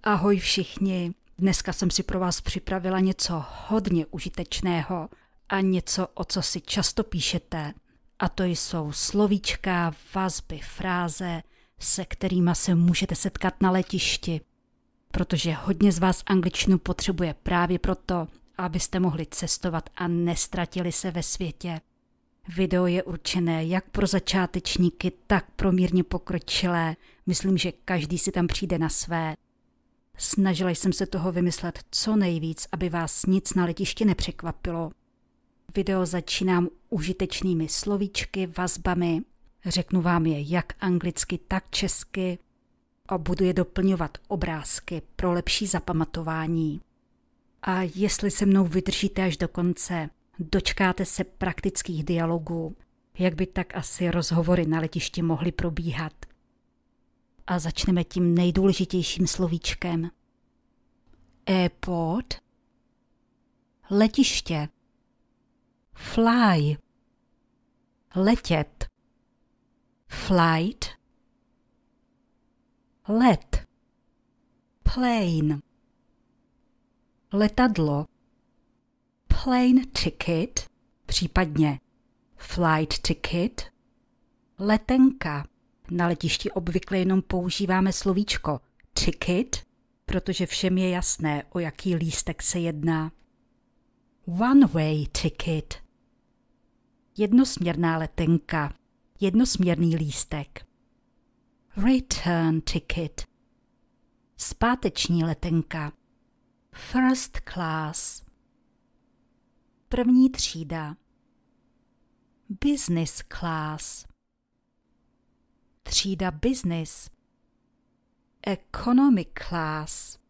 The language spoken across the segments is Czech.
Ahoj všichni, dneska jsem si pro vás připravila něco hodně užitečného a něco, o co si často píšete. A to jsou slovíčka, vazby, fráze, se kterými se můžete setkat na letišti. Protože hodně z vás angličtinu potřebuje právě proto, abyste mohli cestovat a nestratili se ve světě. Video je určené jak pro začátečníky, tak pro mírně pokročilé. Myslím, že každý si tam přijde na své. Snažila jsem se toho vymyslet co nejvíc, aby vás nic na letišti nepřekvapilo. Video začínám užitečnými slovíčky, vazbami. Řeknu vám je jak anglicky, tak česky a budu je doplňovat obrázky pro lepší zapamatování. A jestli se mnou vydržíte až do konce, dočkáte se praktických dialogů, jak by tak asi rozhovory na letišti mohly probíhat. A začneme tím nejdůležitějším slovíčkem. Airport, letiště, fly, letět, flight, let, plane, letadlo, plane ticket, případně flight ticket, letenka. Na letišti obvykle jenom používáme slovíčko ticket, protože všem je jasné, o jaký lístek se jedná. One-way ticket. Jednosměrná letenka, jednosměrný lístek. Return ticket. Zpáteční letenka. First class. První třída. Business class. Třída business. Economic class.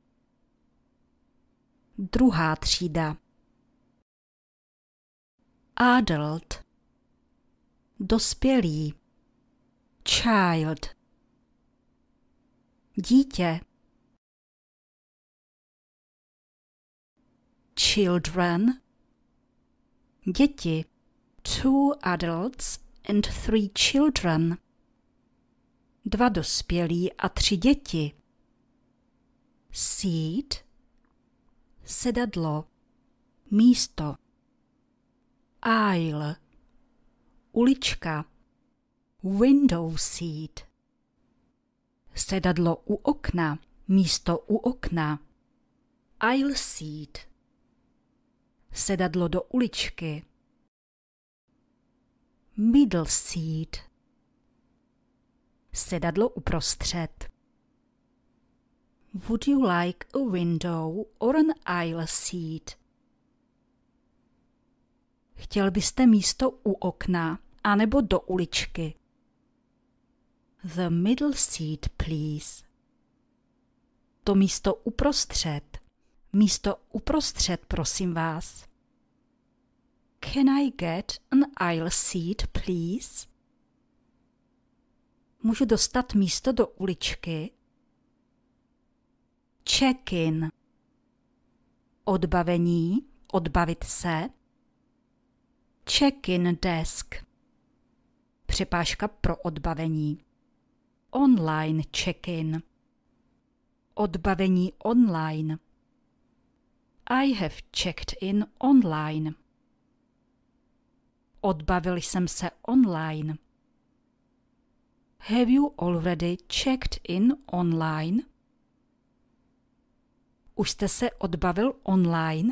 Druhá třída. Adult. Dospělý. Child. Dítě. Children. Děti. 2 adults and 3 children. 2 dospělí a 3 děti. Seat. Sedadlo. Místo. Aisle. Ulička. Window seat. Sedadlo u okna. Místo u okna. Aisle seat. Sedadlo do uličky. Middle seat. Sedadlo uprostřed. Would you like a window or an aisle seat? Chtěl byste místo u okna anebo do uličky? The middle seat, please. To místo uprostřed. Místo uprostřed, prosím vás. Can I get an aisle seat, please? Můžu dostat místo do uličky? Check-in. Odbavení, odbavit se. Check-in desk. Přepážka pro odbavení. Online check-in. Odbavení online. I have checked in online. Odbavil jsem se online. Have you already checked in online? Už jste se odbavil online?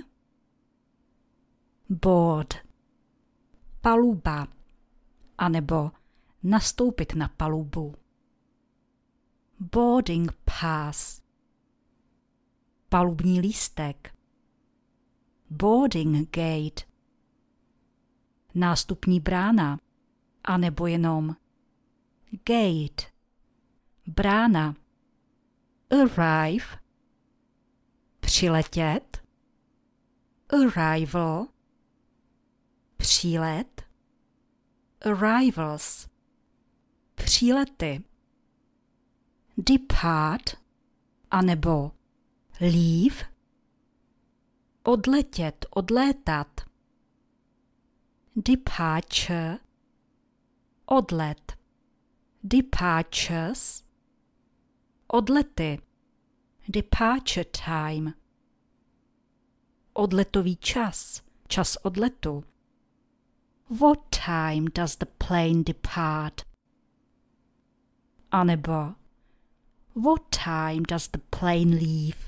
Board. Paluba. Anebo nastoupit na palubu. Boarding pass. Palubní lístek. Boarding gate. Nástupní brána. Anebo jenom gate. Brána. Arrive. Přiletět. Arrival. Přílet. Arrivals. Přílety. Depart. Anebo leave. Odletět, odlétat. Departure. Odlet. Departures. Odlety. Departure time. Odletový čas. Čas odletu. What time does the plane depart? A nebo what time does the plane leave?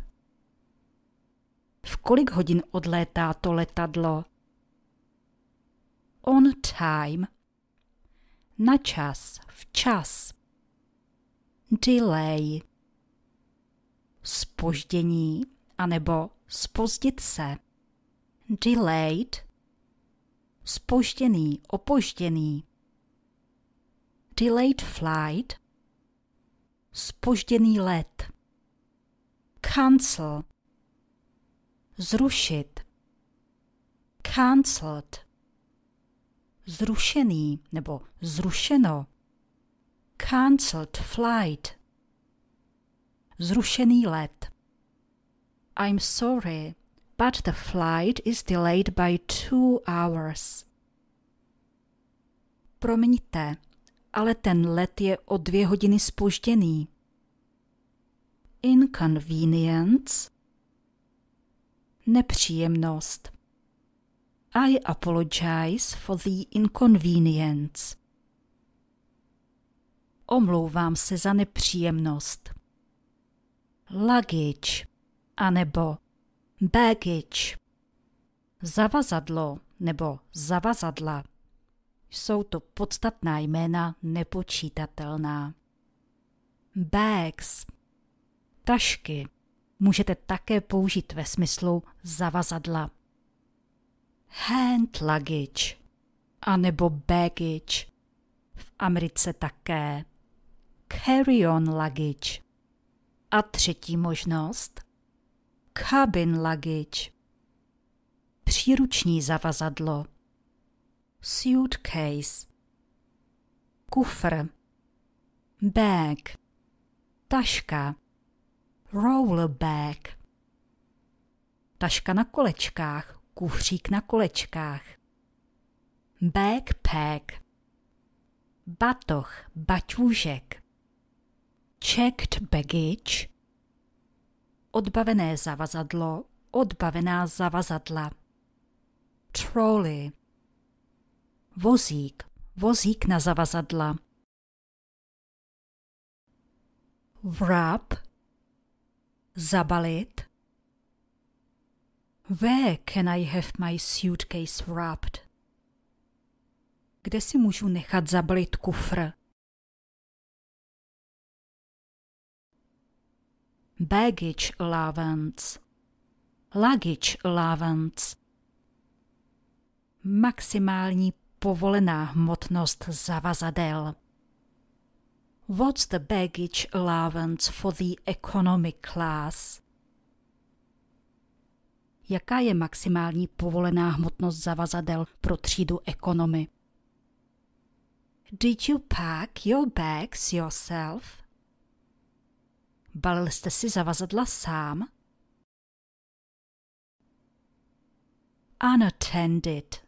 V kolik hodin odlétá to letadlo? On time. Na čas, včas. Delay. Zpoždění, anebo zpozdit se. Delayed. Zpožděný, opožděný. Delayed flight. Zpožděný let. Cancel. Zrušit. Cancelled. Zrušený nebo zrušeno. Cancelled flight. Zrušený let. I'm sorry, but the flight is delayed by 2 hours. Promiňte, ale ten let je o 2 hodiny zpožděný. Inconvenience. Nepříjemnost. I apologize for the inconvenience. Omlouvám se za nepříjemnost. Luggage, anebo baggage. Zavazadlo nebo zavazadla. Jsou to podstatná jména nepočítatelná. Bags. Tašky. Můžete také použít ve smyslu zavazadla. Hand luggage, anebo baggage. V Americe také. Carry-on luggage. A třetí možnost. Cabin luggage. Příruční zavazadlo. Suitcase. Kufr. Bag. Taška. Roller bag. Taška na kolečkách, kufřík na kolečkách. Backpack. Batoh, baťůžek. Checked baggage. Odbavené zavazadlo, odbavená zavazadla. Trolley. Vozík, vozík na zavazadla. Wrap. Zabalit. Where can I have my suitcase wrapped? Kde si můžu nechat zabalit kufr? Baggage allowance. Luggage allowance. Maximální povolená hmotnost zavazadel. What's the baggage allowance for the economy class? Jaká je maximální povolená hmotnost zavazadel pro třídu economy? Did you pack your bags yourself? Balil jste si zavazadla sám? Unattended.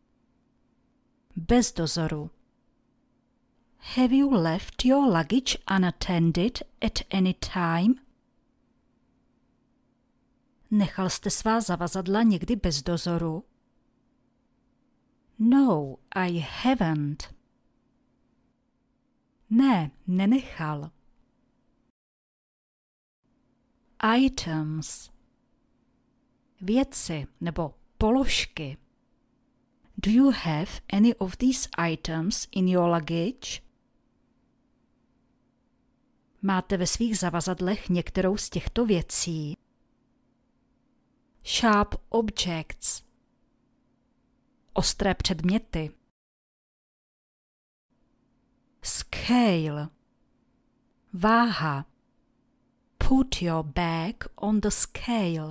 Bez dozoru. Have you left your luggage unattended at any time? Nechal jste svá zavazadla někdy bez dozoru? No, I haven't. Ne, nenechal. Items. Věci nebo položky. Do you have any of these items in your luggage? Máte ve svých zavazadlech některou z těchto věcí? Sharp objects. Ostré předměty. Scale. Váha. Put your bag on the scale.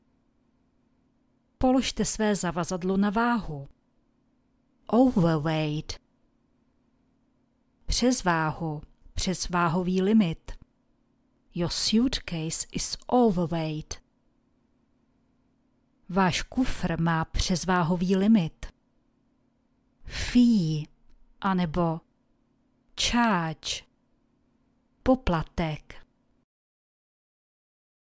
Položte své zavazadlo na váhu. Overweight. Přes váhu, přes váhový limit. Your suitcase is overweight. Váš kufr má přesváhový limit. Fee, anebo charge. Poplatek.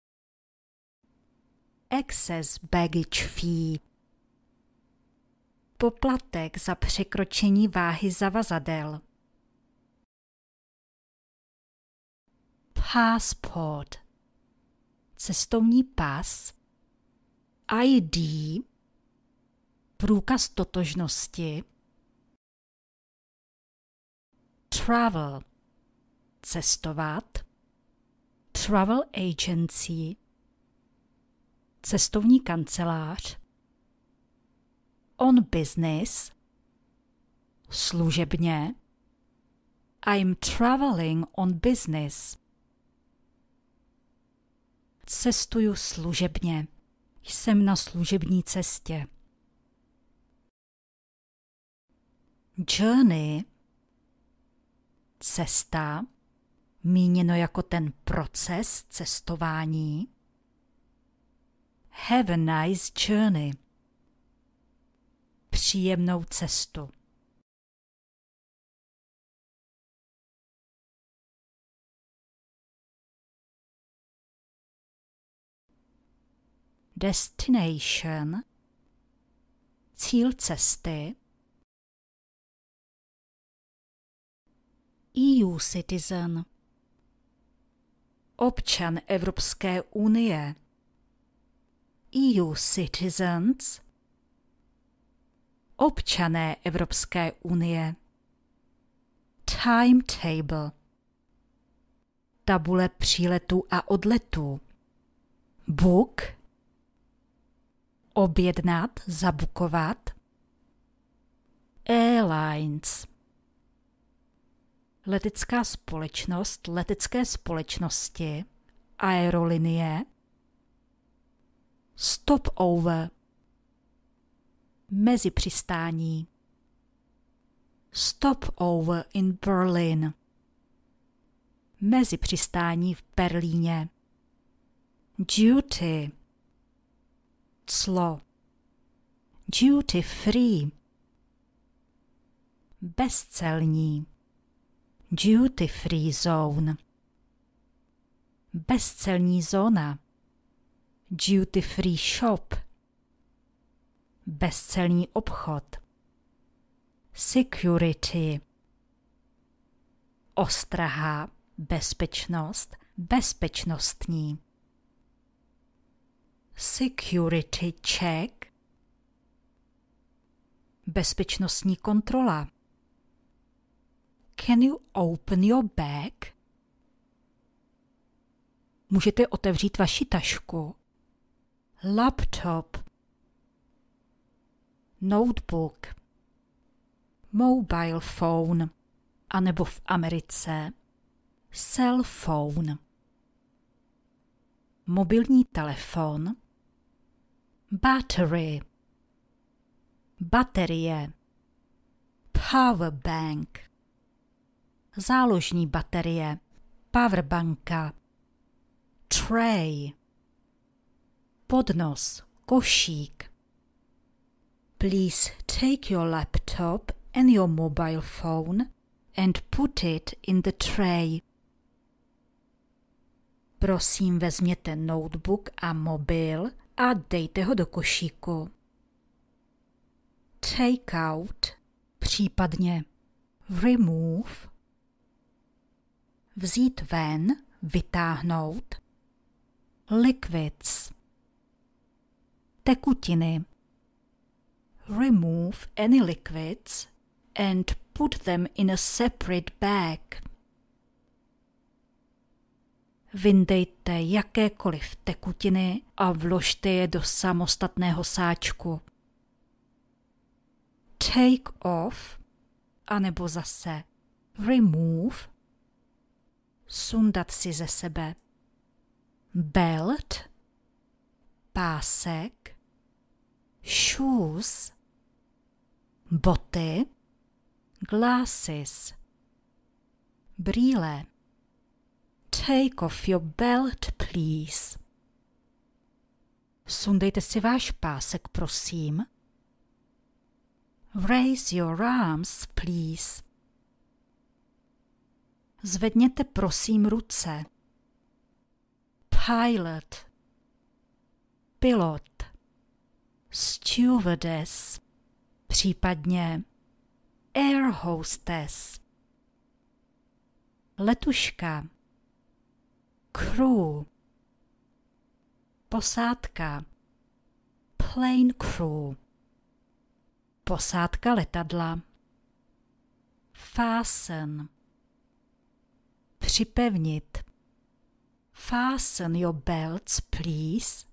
Excess baggage fee. Poplatek za překročení váhy zavazadel. Passport. Cestovní pas. ID. Průkaz totožnosti. Travel. Cestovat. Travel agency. Cestovní kancelář. On business. Služebně. I'm traveling on business. Cestuju služebně. Jsem na služební cestě. Journey. Cesta. Míněno jako ten proces cestování. Have a nice journey. Příjemnou cestu. Destination. Cíl cesty. EU citizen. Občan Evropské unie. EU citizens. Občané Evropské unie. Timetable. Tabule příletů a odletů. Book. Objednat, zabukovat. Airlines. Letecká společnost, letecké společnosti, aerolinie. Stopover. Mezipřistání. Stopover in Berlin. Mezipřistání v Berlíně. Duty. Clo. Duty free. Bezcelní. Duty free zone. Bezcelní zóna. Duty free shop. Bezcelní obchod. Security. Ostraha, bezpečnost, bezpečnostní. Security check. Bezpečnostní kontrola. Can you open your bag? Můžete otevřít vaši tašku. Laptop. Notebook. Mobile phone. A nebo v Americe cell phone. Mobilní telefon. Battery. Baterie. Power bank. Záložní baterie. Powerbanka. Tray. Podnos. Košík. Please take your laptop and your mobile phone and put it in the tray. Prosím, vezměte notebook a mobil a dejte ho do košíku. Take out, případně remove, vzít ven, vytáhnout. Liquids, tekutiny. Remove any liquids and put them in a separate bag. Vyndejte jakékoliv tekutiny a vložte je do samostatného sáčku. Take off, anebo zase remove, sundat si ze sebe. Belt, pásek, shoes, boty, glasses, brýle. Take off your belt, please. Sundejte si váš pásek, prosím. Raise your arms, please. Zvedněte, prosím, ruce. Pilot. pilot, stewardess, případně air hostess, letuška, crew, posádka, plane crew, posádka letadla, fasten, připevnit, fasten your belts, please,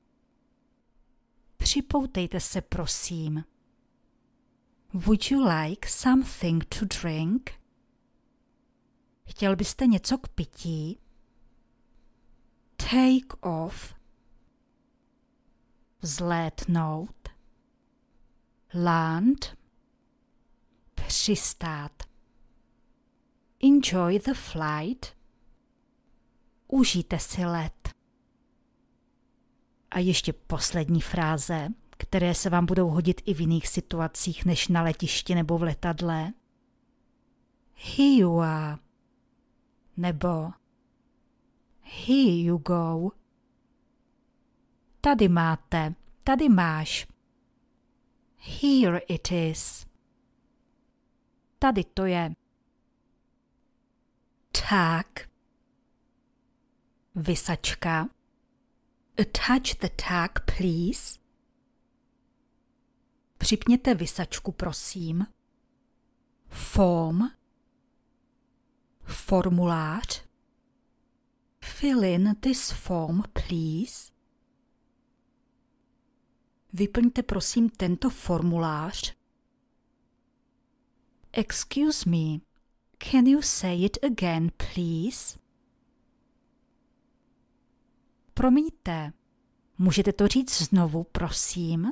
připoutejte se, prosím. Would you like something to drink? Chtěl byste něco k pití? Take off, vzlétnout, land, přistát. Enjoy the flight, užijte si let. A ještě poslední fráze, které se vám budou hodit i v jiných situacích než na letišti nebo v letadle. Here you are, nebo here you go. Tady máte, tady máš. Here it is. Tady to je. Tag, visačka. Attach the tag, please. Připněte visačku, prosím. Form, formulář. Fill in this form, please. Vyplňte prosím tento formulář. Excuse me, can you say it again, please? Promiňte, můžete to říct znovu, prosím?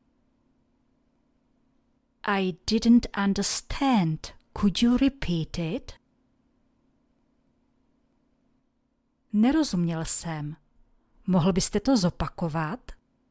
I didn't understand. Could you repeat it? Nerozuměl jsem. Mohl byste to zopakovat?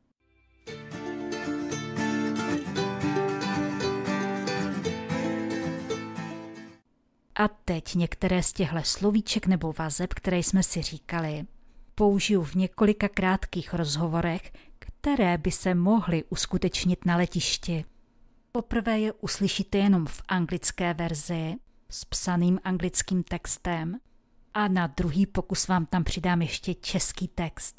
A teď některé z těchto slovíček nebo vazeb, které jsme si říkali, použiju v několika krátkých rozhovorech, které by se mohly uskutečnit na letišti. Poprvé je uslyšíte jenom v anglické verzi s psaným anglickým textem a na druhý pokus vám tam přidám ještě český text.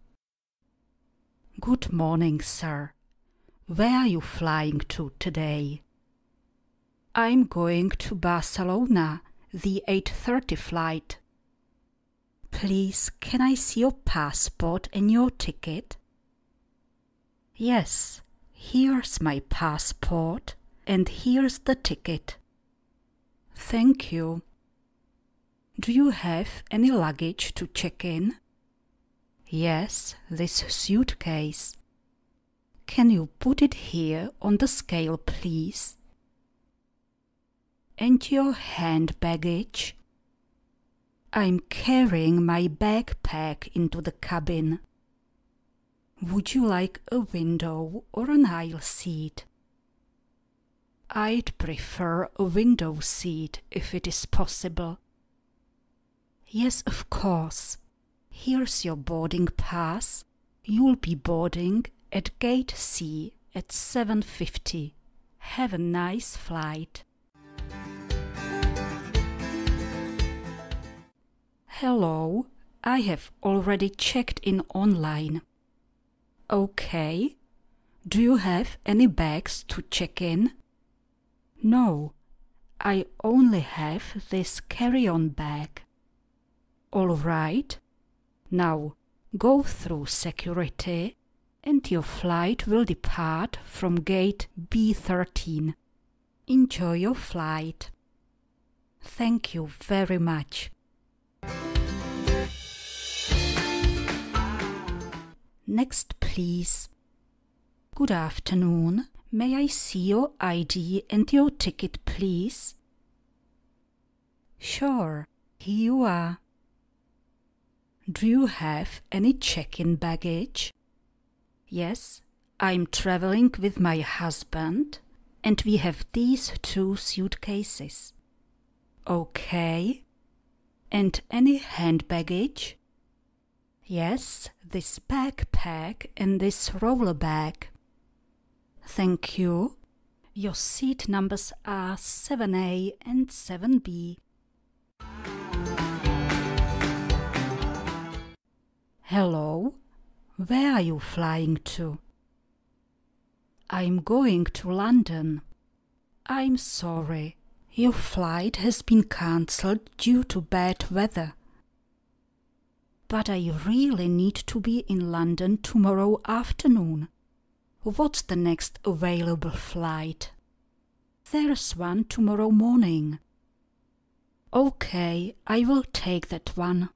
Good morning, sir. Where are you flying to today? I'm going to Barcelona, the 8:30 flight. Please, can I see your passport and your ticket? Yes, here's my passport and here's the ticket. Thank you. Do you have any luggage to check in? Yes, this suitcase. Can you put it here on the scale, please? And your hand baggage? I'm carrying my backpack into the cabin. Would you like a window or an aisle seat? I'd prefer a window seat if it is possible. Yes, of course. Here's your boarding pass. You'll be boarding at gate C at 7:50. Have a nice flight. Hello, I have already checked in online. Okay. Do you have any bags to check in? No, I only have this carry-on bag. All right. Now, go through security and your flight will depart from gate B13. Enjoy your flight. Thank you very much. Next, please. Good afternoon. May I see your ID and your ticket, please? Sure, here you are. Do you have any check-in baggage? Yes, I'm traveling with my husband and we have these 2 suitcases. Okay. And any hand baggage? Yes, this backpack and this roller bag. Thank you. Your seat numbers are 7A and 7B. Hello, where are you flying to? I'm going to London. I'm sorry, your flight has been cancelled due to bad weather. But I really need to be in London tomorrow afternoon. What's the next available flight? There's one tomorrow morning. Okay, I will take that one.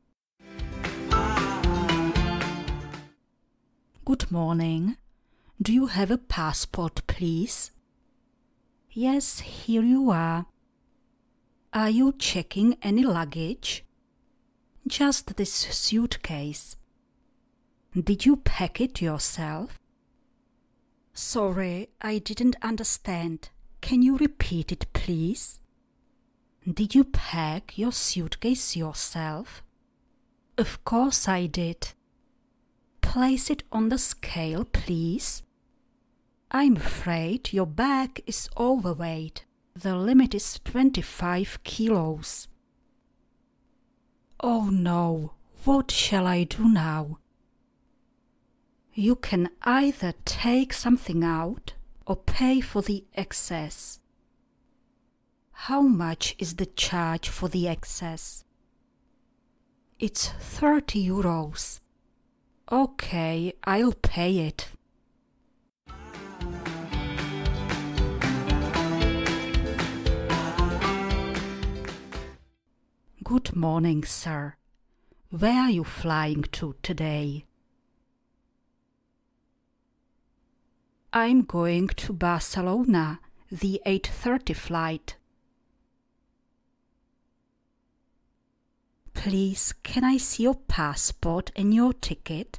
Good morning. Do you have a passport, please? Yes, here you are. Are you checking any luggage? Just this suitcase. Did you pack it yourself? Sorry, I didn't understand. Can you repeat it, please? Did you pack your suitcase yourself? Of course I did. Place it on the scale, please. I'm afraid your bag is overweight. The limit is 25 kilos. Oh no, what shall I do now? You can either take something out or pay for the excess. How much is the charge for the excess? It's 30 euros. Okay, I'll pay it. Good morning, sir. Where are you flying to today? I'm going to Barcelona, the 8:30 flight. Please, can I see your passport and your ticket?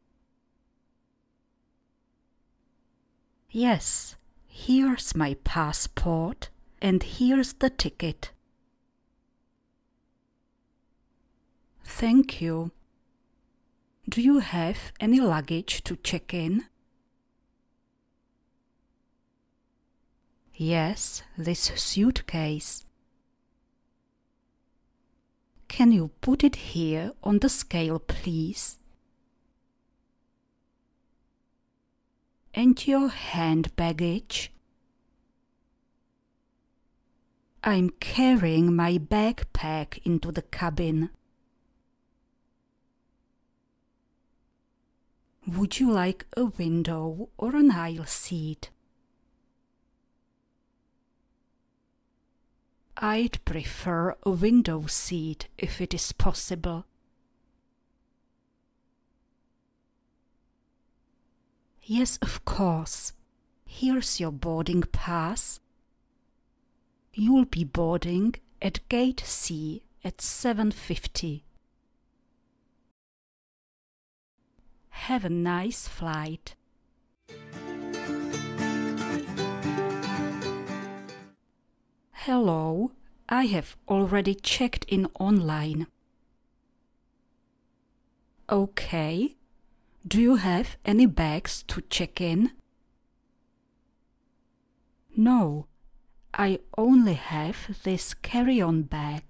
Yes, here's my passport and here's the ticket. Thank you. Do you have any luggage to check in? Yes, this suitcase. Can you put it here on the scale, please? And your hand baggage? I'm carrying my backpack into the cabin. Would you like a window or an aisle seat? I'd prefer a window seat if it is possible. Yes, of course. Here's your boarding pass. You'll be boarding at Gate C at 7:50. Have a nice flight. Hello, I have already checked in online. Okay. Do you have any bags to check in? No, I only have this carry-on bag.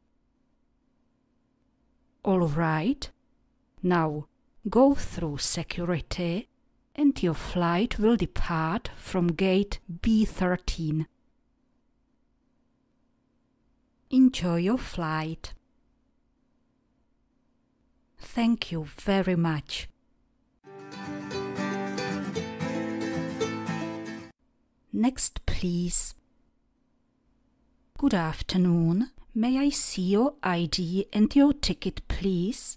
All right. Now, go through security and your flight will depart from gate B13. Enjoy your flight. Thank you very much. Next, please. Good afternoon. May I see your ID and your ticket, please?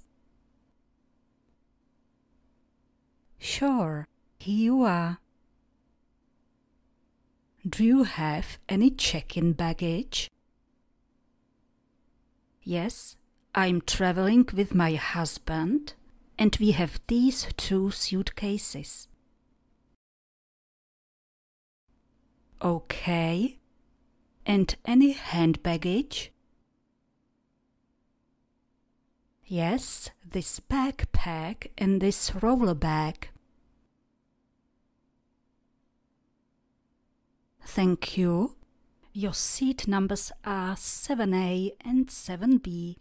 Sure, here you are. Do you have any check-in baggage? Yes, I'm traveling with my husband and we have these 2 suitcases. Okay. And any hand baggage? Yes, this backpack and this roller bag. Thank you. Your seat numbers are 7A and 7B.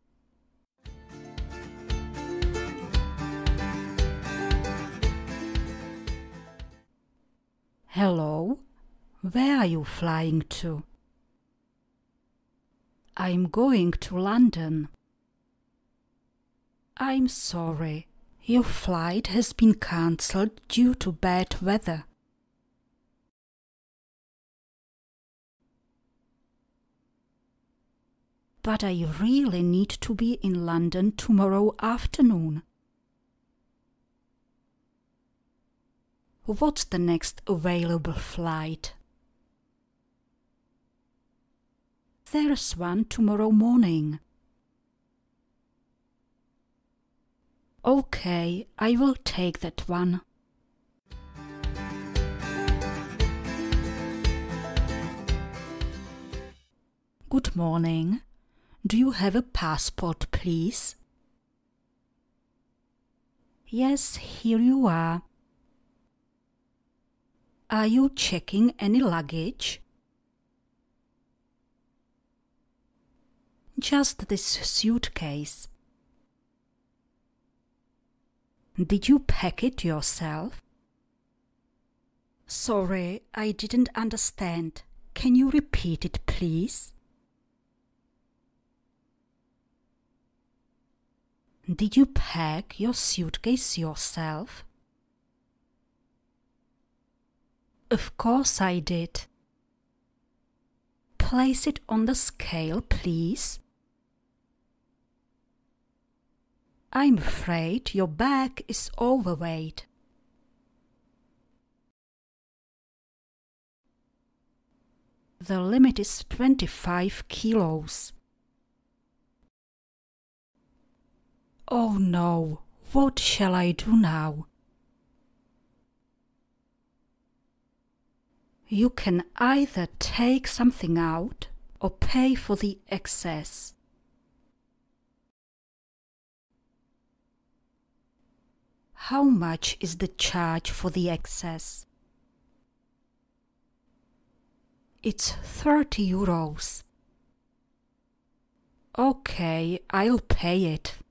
Hello, where are you flying to? I'm going to London. I'm sorry, your flight has been cancelled due to bad weather. But I really need to be in London tomorrow afternoon. What's the next available flight? There's one tomorrow morning. Okay, I will take that one. Good morning. Do you have a passport, please? Yes, here you are. Are you checking any luggage? Just this suitcase. Did you pack it yourself? Sorry, I didn't understand. Can you repeat it, please? Did you pack your suitcase yourself? Of course I did. Place it on the scale, please. I'm afraid your bag is overweight. The limit is 25 kilos. Oh no, what shall I do now? You can either take something out or pay for the excess. How much is the charge for the excess? It's 30 euros. Okay, I'll pay it.